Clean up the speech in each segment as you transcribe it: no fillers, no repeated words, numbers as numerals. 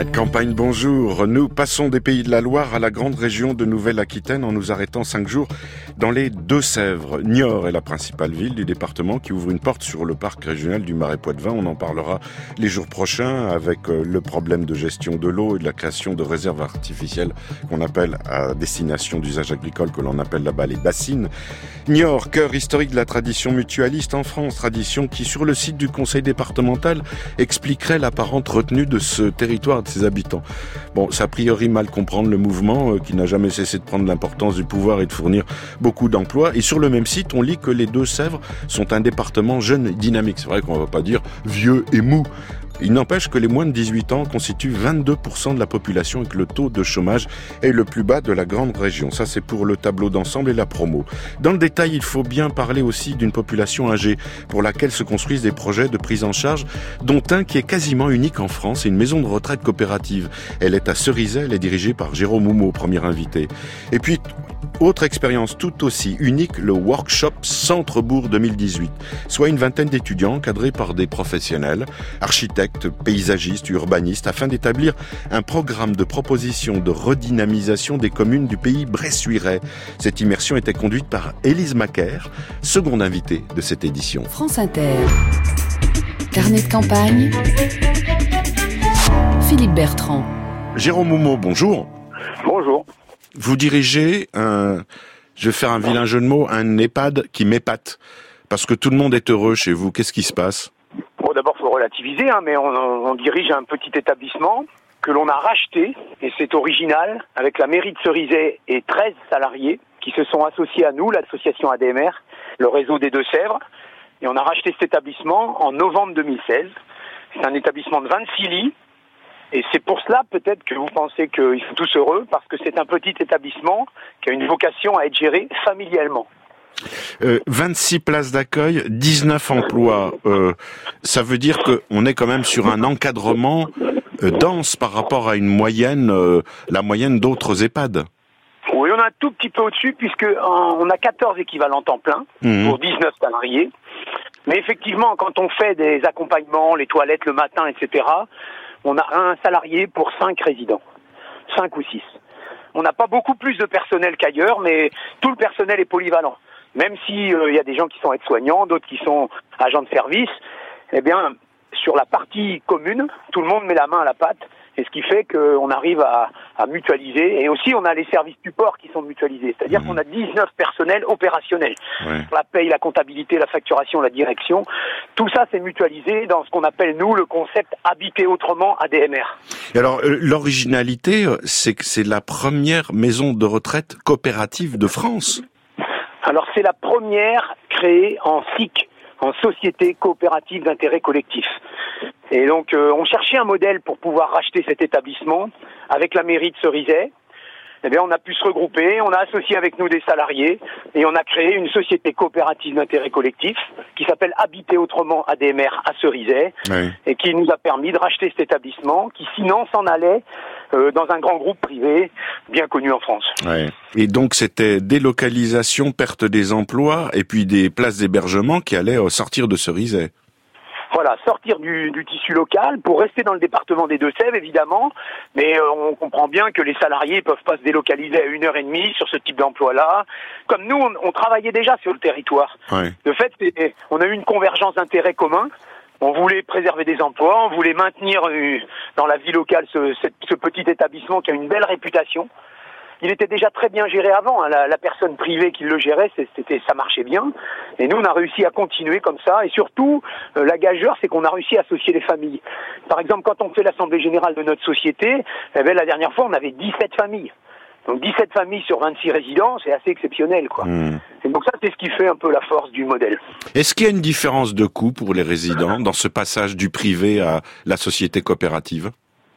Campagne, bonjour. Nous passons des Pays de la Loire à la grande région de Nouvelle-Aquitaine en nous arrêtant 5 jours dans les Deux-Sèvres. Niort est la principale ville du département qui ouvre une porte sur le parc régional du Marais-Poitevin. On en parlera les jours prochains avec le problème de gestion de l'eau et de la création de réserves artificielles qu'on appelle à destination d'usage agricole, que l'on appelle là-bas les bassines. Niort, cœur historique de la tradition mutualiste en France, tradition qui sur le site du conseil départemental expliquerait l'apparente retenue de ce territoire et de ses habitants. Bon, c'est a priori mal comprendre le mouvement qui n'a jamais cessé de prendre l'importance du pouvoir et de fournir beaucoup d'emplois. Et sur le même site, on lit que les Deux-Sèvres sont un département jeune et dynamique. C'est vrai qu'on ne va pas dire vieux et mou. Il n'empêche que les moins de 18 ans constituent 22% de la population et que le taux de chômage est le plus bas de la grande région. Ça, c'est pour le tableau d'ensemble et la promo. Dans le détail, il faut bien parler aussi d'une population âgée pour laquelle se construisent des projets de prise en charge, dont un qui est quasiment unique en France, c'est une maison de retraite coopérative. Elle est à Cerizay, elle est dirigée par Jérôme Houmeau, premier invité. Et puis, autre expérience tout aussi unique, le workshop Centre-Bourg 2018, soit une vingtaine d'étudiants encadrés par des professionnels, architectes, paysagistes, urbanistes, afin d'établir un programme de proposition de redynamisation des communes du pays bressuirais. Cette immersion était conduite par Élise Macaire, seconde invitée de cette édition. France Inter. Carnet de campagne. Philippe Bertrand. Jérôme Houmeau, bonjour. Bonjour. Vous dirigez je vais faire un vilain jeu de mots, un EHPAD qui m'épate. Parce que tout le monde est heureux chez vous. Qu'est-ce qui se passe ? Bon, d'abord, il faut relativiser, mais on dirige un petit établissement que l'on a racheté, et c'est original, avec la mairie de Cerizay et 13 salariés qui se sont associés à nous, l'association ADMR, le réseau des Deux-Sèvres, et on a racheté cet établissement en novembre 2016. C'est un établissement de 26 lits, et c'est pour cela peut-être que vous pensez qu'ils sont tous heureux, parce que c'est un petit établissement qui a une vocation à être géré familialement. 26 places d'accueil, 19 emplois. Ça veut dire qu'on est quand même sur un encadrement dense par rapport à une moyenne, la moyenne d'autres EHPAD. Oui, on a un tout petit peu au-dessus, puisqu'on a 14 équivalents temps plein pour 19 salariés. Mais effectivement, quand on fait des accompagnements, les toilettes le matin, etc., on a un salarié pour 5 résidents. 5 ou 6. On n'a pas beaucoup plus de personnel qu'ailleurs, mais tout le personnel est polyvalent. Même si y a des gens qui sont aides-soignants, d'autres qui sont agents de service, eh bien, sur la partie commune, tout le monde met la main à la pâte, et ce qui fait qu'on arrive à mutualiser. Et aussi, on a les services support qui sont mutualisés, c'est-à-dire qu'on a 19 personnels opérationnels. Ouais. La paye, la comptabilité, la facturation, la direction, tout ça, c'est mutualisé dans ce qu'on appelle, nous, le concept Habiter autrement ADMR. Et alors, l'originalité, c'est que c'est la première maison de retraite coopérative de France. Alors, c'est la première créée en SIC, en Société Coopérative d'Intérêt Collectif. Et donc, on cherchait un modèle pour pouvoir racheter cet établissement avec la mairie de Cerizay. Eh bien, on a pu se regrouper, on a associé avec nous des salariés et on a créé une société coopérative d'intérêt collectif qui s'appelle Habiter autrement ADMR à Cerizay, oui, et qui nous a permis de racheter cet établissement qui sinon s'en allait dans un grand groupe privé bien connu en France. Ouais. Et donc c'était délocalisation, perte des emplois et puis des places d'hébergement qui allaient sortir de Cerizay. Voilà, sortir du tissu local pour rester dans le département des Deux-Sèvres, évidemment, mais on comprend bien que les salariés ne peuvent pas se délocaliser à 1h30 sur ce type d'emploi-là. Comme nous, on travaillait déjà sur le territoire. Ouais. De fait, on a eu une convergence d'intérêts communs. On voulait préserver des emplois, on voulait maintenir dans la vie locale ce petit établissement qui a une belle réputation. Il était déjà très bien géré avant, hein. La personne privée qui le gérait, ça marchait bien. Et nous, on a réussi à continuer comme ça. Et surtout, la gageure, c'est qu'on a réussi à associer les familles. Par exemple, quand on fait l'assemblée générale de notre société, la dernière fois, on avait 17 familles. Donc 17 familles sur 26 résidents, c'est assez exceptionnel, quoi. Et donc ça, c'est ce qui fait un peu la force du modèle. Est-ce qu'il y a une différence de coût pour les résidents dans ce passage du privé à la société coopérative ?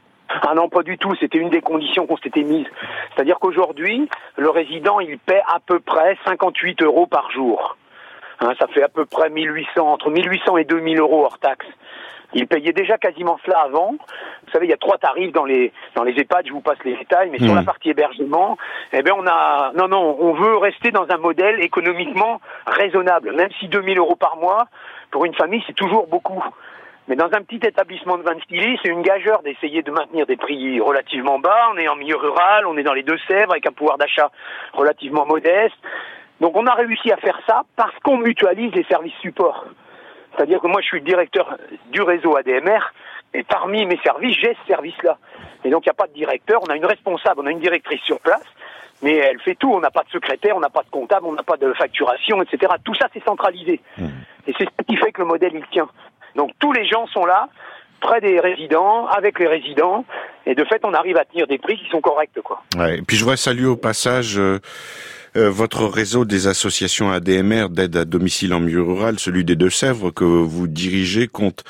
Ah non, pas du tout. C'était une des conditions qu'on s'était mises. C'est-à-dire qu'aujourd'hui, le résident, il paie à peu près 58 € par jour. Hein, ça fait à peu près entre 1800 et 2000 € hors taxe. Il payait déjà quasiment cela avant. Vous savez, il y a 3 tarifs dans les EHPAD, je vous passe les détails, mais sur la partie hébergement, on veut rester dans un modèle économiquement raisonnable. Même si 2000 € par mois, pour une famille, c'est toujours beaucoup. Mais dans un petit établissement de 26 lits, c'est une gageure d'essayer de maintenir des prix relativement bas. On est en milieu rural, on est dans les Deux-Sèvres avec un pouvoir d'achat relativement modeste. Donc on a réussi à faire ça parce qu'on mutualise les services supports. C'est-à-dire que moi je suis le directeur du réseau ADMR et parmi mes services, j'ai ce service-là. Et donc il n'y a pas de directeur, on a une responsable, on a une directrice sur place, mais elle fait tout. On n'a pas de secrétaire, on n'a pas de comptable, on n'a pas de facturation, etc. Tout ça c'est centralisé. Et c'est ce qui fait que le modèle il tient. Donc tous les gens sont là, près des résidents, avec les résidents, et de fait on arrive à tenir des prix qui sont corrects, quoi. Ouais, et puis je voudrais saluer au passage votre réseau des associations ADMR d'aide à domicile en milieu rural, celui des Deux-Sèvres que vous dirigez, compte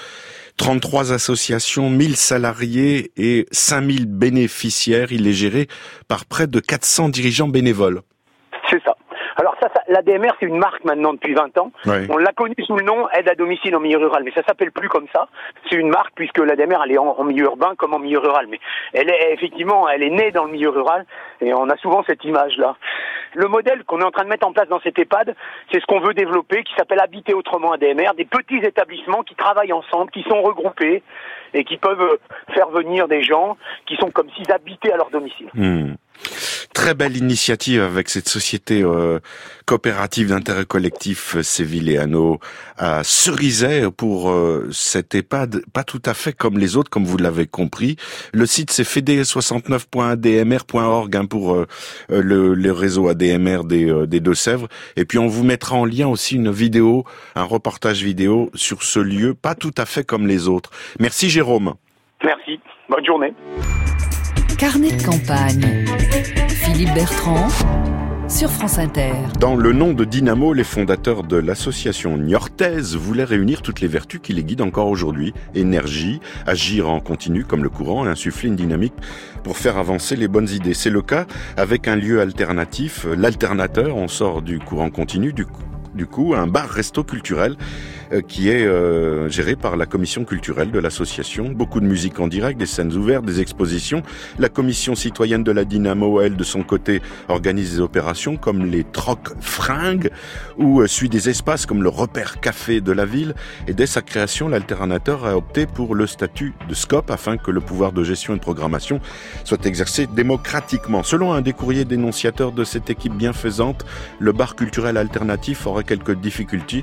33 associations, 1000 salariés et 5000 bénéficiaires. Il est géré par près de 400 dirigeants bénévoles. C'est ça. Alors ça, l'ADMR, c'est une marque maintenant depuis 20 ans. Ouais. On l'a connue sous le nom aide à domicile en milieu rural, mais ça s'appelle plus comme ça. C'est une marque puisque l'ADMR, elle est en milieu urbain comme en milieu rural. Mais elle est née dans le milieu rural et on a souvent cette image-là. Le modèle qu'on est en train de mettre en place dans cet EHPAD, c'est ce qu'on veut développer, qui s'appelle Habiter autrement ADMR, des petits établissements qui travaillent ensemble, qui sont regroupés et qui peuvent faire venir des gens qui sont comme s'ils habitaient à leur domicile. Très belle initiative avec cette société coopérative d'intérêt collectif Séville et Hanau à Cerizay pour cet EHPAD, pas tout à fait comme les autres, comme vous l'avez compris. Le site c'est fede69.admr.org pour le réseau ADMR des Deux-Sèvres. Et puis on vous mettra en lien aussi une vidéo, un reportage vidéo sur ce lieu, pas tout à fait comme les autres. Merci Jérôme. Merci. Bonne journée. Carnet de campagne. Philippe Bertrand, sur France Inter. Dans le nom de Dynamo, les fondateurs de l'association niortaise voulaient réunir toutes les vertus qui les guident encore aujourd'hui. Énergie, agir en continu comme le courant et insuffler une dynamique pour faire avancer les bonnes idées. C'est le cas avec un lieu alternatif, l'Alternateur. On sort du courant continu, du coup, un bar-resto culturel qui est géré par la commission culturelle de l'association. Beaucoup de musique en direct, des scènes ouvertes, des expositions. La commission citoyenne de la Dynamo, elle, de son côté, organise des opérations comme les trocs fringues ou suit des espaces comme le repère café de la ville. Et dès sa création, l'Alternateur a opté pour le statut de SCOP afin que le pouvoir de gestion et de programmation soit exercé démocratiquement. Selon un des courriers dénonciateurs de cette équipe bienfaisante, le bar culturel alternatif aurait quelques difficultés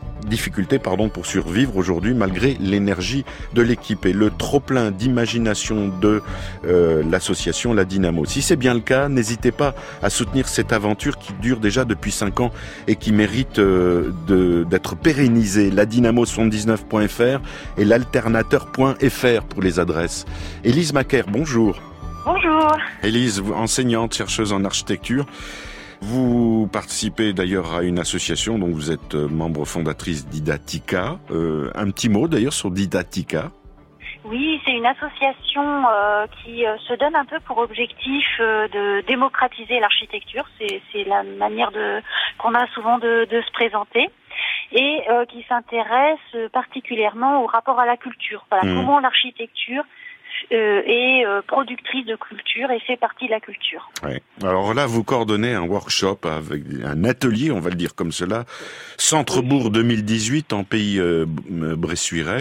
pour survivre aujourd'hui malgré l'énergie de l'équipe et le trop-plein d'imagination de l'association La Dynamo. Si c'est bien le cas, n'hésitez pas à soutenir cette aventure qui dure déjà depuis 5 ans et qui mérite d'être pérennisée. ladynamo79.fr et l'alternateur.fr pour les adresses. Élise Macaire, bonjour. Bonjour. Élise, enseignante, chercheuse en architecture. Vous participez d'ailleurs à une association dont vous êtes membre fondatrice Didatica. Un petit mot d'ailleurs sur Didatica. Oui, c'est une association qui se donne un peu pour objectif de démocratiser l'architecture. C'est la manière qu'on a souvent de se présenter. Et qui s'intéresse particulièrement au rapport à la culture. Voilà, comment l'architecture est productrice de culture et fait partie de la culture. Ouais. Alors là, vous coordonnez un workshop avec un atelier, on va le dire comme cela, Centrebourg 2018 en pays bressuirais,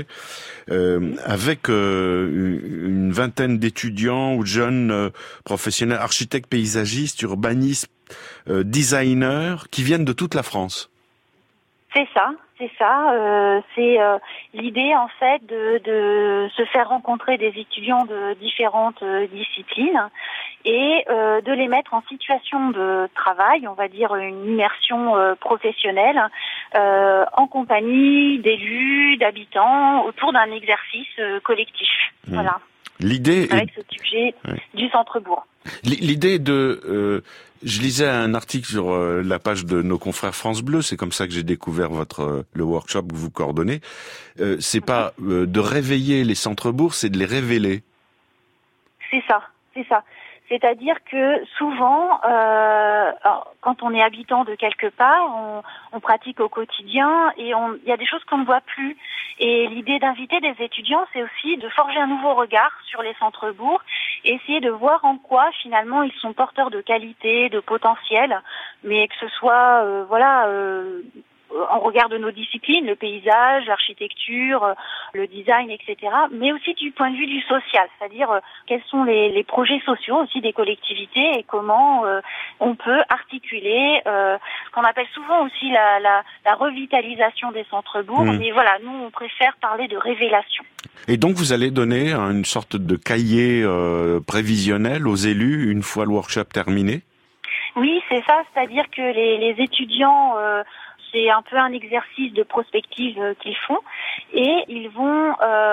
avec une vingtaine d'étudiants ou de jeunes professionnels, architectes, paysagistes, urbanistes, designers, qui viennent de toute la France. C'est ça. C'est l'idée en fait de se faire rencontrer des étudiants de différentes disciplines et de les mettre en situation de travail, on va dire une immersion professionnelle en compagnie d'élus, d'habitants autour d'un exercice collectif. Voilà. L'idée avec ce sujet du Centrebourg. L'idée je lisais un article sur la page de nos confrères France Bleu, c'est comme ça que j'ai découvert le workshop que vous coordonnez. C'est pas de réveiller les centres-bourgs, c'est de les révéler. C'est ça. C'est-à-dire que souvent, quand on est habitant de quelque part, on pratique au quotidien et il y a des choses qu'on ne voit plus. Et l'idée d'inviter des étudiants, c'est aussi de forger un nouveau regard sur les centres-bourgs et essayer de voir en quoi finalement ils sont porteurs de qualité, de potentiel, mais que ce soit en regard de nos disciplines, le paysage, l'architecture, le design, etc., mais aussi du point de vue du social, c'est-à-dire quels sont les projets sociaux aussi des collectivités et comment on peut articuler ce qu'on appelle souvent aussi la revitalisation des centres-bourgs, mais voilà, nous on préfère parler de révélation. Et donc vous allez donner une sorte de cahier prévisionnel aux élus une fois le workshop terminé ? Oui, c'est ça, c'est-à-dire que les étudiants... c'est un peu un exercice de prospective qu'ils font et ils vont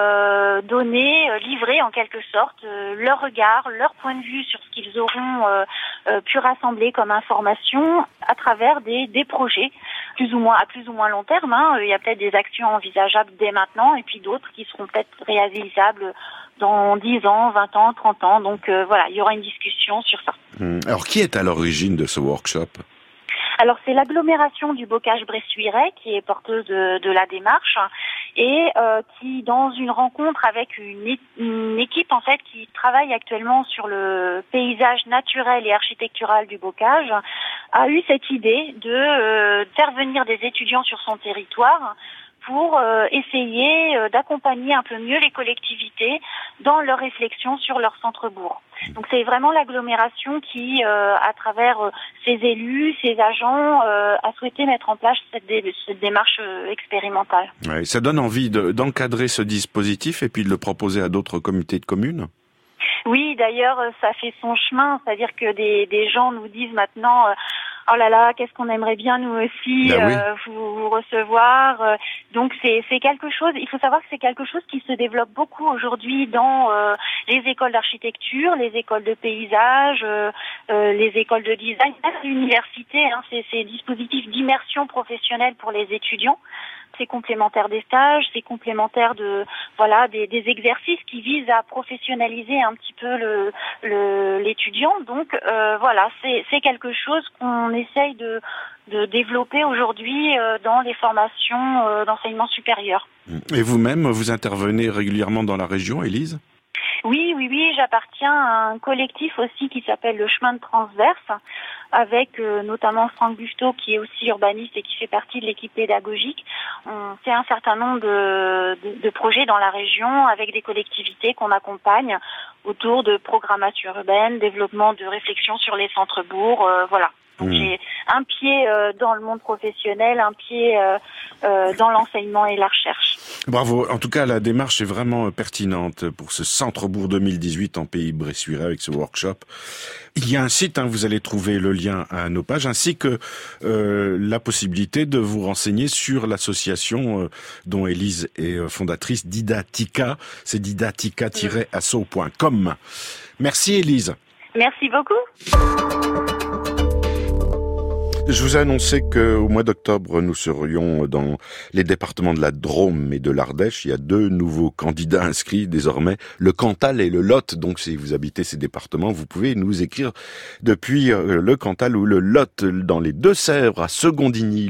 livrer en quelque sorte leur regard, leur point de vue sur ce qu'ils auront pu rassembler comme information à travers des projets à plus ou moins long terme. Il y a peut-être des actions envisageables dès maintenant et puis d'autres qui seront peut-être réalisables dans 10 ans, 20 ans, 30 ans. Donc voilà, il y aura une discussion sur ça. Alors qui est à l'origine de ce workshop ? Alors c'est l'agglomération du Bocage-Bressuiret qui est porteuse de la démarche et qui, dans une rencontre avec une équipe en fait qui travaille actuellement sur le paysage naturel et architectural du Bocage, a eu cette idée de faire venir des étudiants sur son territoire pour essayer d'accompagner un peu mieux les collectivités dans leur réflexion sur leur centre-bourg. Donc c'est vraiment l'agglomération qui, à travers ses élus, ses agents, a souhaité mettre en place cette démarche expérimentale. Ouais, ça donne envie d'encadrer ce dispositif et puis de le proposer à d'autres comités de communes ? Oui, d'ailleurs, ça fait son chemin, c'est-à-dire que des gens nous disent maintenant... oh là là, qu'est-ce qu'on aimerait bien nous aussi vous recevoir. Donc c'est quelque chose, il faut savoir que c'est quelque chose qui se développe beaucoup aujourd'hui dans les écoles d'architecture, les écoles de paysage, les écoles de design, même l'université, ces dispositifs d'immersion professionnelle pour les étudiants. C'est complémentaire des stages, c'est complémentaire des exercices qui visent à professionnaliser un petit peu l'étudiant. Donc c'est quelque chose qu'on essaye de développer aujourd'hui dans les formations d'enseignement supérieur. Et vous-même, vous intervenez régulièrement dans la région, Élise ? Oui, j'appartiens à un collectif aussi qui s'appelle le Chemin de Transverse, avec notamment Franck Busteau qui est aussi urbaniste et qui fait partie de l'équipe pédagogique. On fait un certain nombre de projets dans la région avec des collectivités qu'on accompagne autour de programmation urbaine, développement de réflexion sur les centres-bourgs, voilà. Donc j'ai un pied dans le monde professionnel, un pied dans l'enseignement et la recherche. Bravo. En tout cas, la démarche est vraiment pertinente pour ce Centre-bourg 2018 en Pays Bressuiret avec ce workshop. Il y a un site, vous allez trouver le lien à nos pages, ainsi que la possibilité de vous renseigner sur l'association dont Élise est fondatrice, Didatica. C'est didatica-asso.com. Merci Élise. Merci beaucoup. Je vous ai annoncé qu'au mois d'octobre, nous serions dans les départements de la Drôme et de l'Ardèche. Il y a 2 nouveaux candidats inscrits désormais, le Cantal et le Lot. Donc si vous habitez ces départements, vous pouvez nous écrire depuis le Cantal ou le Lot dans les Deux-Sèvres à Secondigny.